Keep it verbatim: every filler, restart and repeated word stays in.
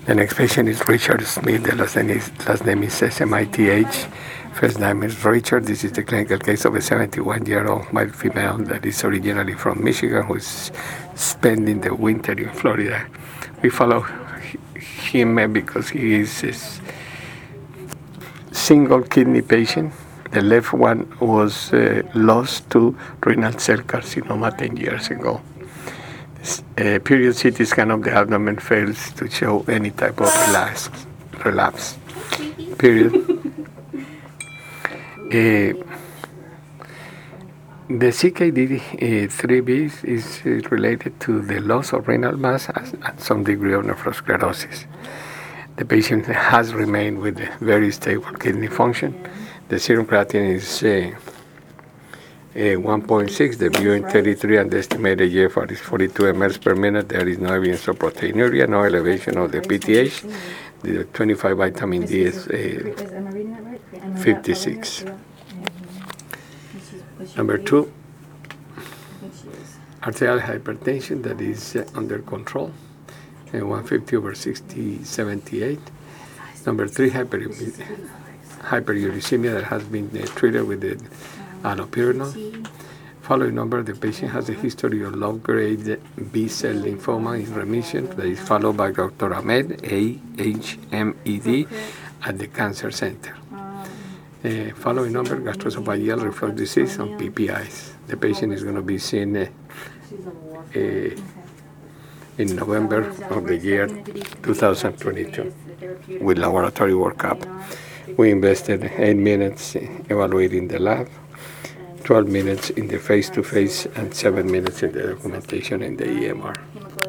The next patient is Richard Smith. The last name is, last name is S M I T H. First name is Richard. This is the clinical case of a seventy-one-year-old male female that is originally from Michigan who is spending the winter in Florida. We follow him because he is a single kidney patient. The left one was uh, lost to renal cell carcinoma ten years ago. A period C T scan of the abdomen fails to show any type of relapse. relapse. Period. Uh, the C K D three B is uh, related to the loss of renal mass and some degree of nephrosclerosis. The patient has remained with very stable kidney function. The serum creatinine is uh, uh, one point six, the V U thirty-three, and the estimated G F R is forty-two milliliters per minute. There is no evidence of proteinuria, no elevation of the P T H. The twenty-five vitamin D is uh, fifty-six. Number two, arterial hypertension that is uh, under control, uh, one fifty over sixty, seventy-eight. Number three, hyper, hyperuricemia that has been uh, treated with the allopurinol. Following number, the patient has a history of low-grade B-cell lymphoma in remission that is followed by Doctor Ahmed, A H M E D, at the Cancer Center. Uh, following number, gastroesophageal reflux disease and P P Is. The patient is going to be seen uh, uh, in November of the year two thousand twenty-two with laboratory workup. We invested eight minutes evaluating the lab, twelve minutes in the face-to-face, and seven minutes in the documentation in the E M R.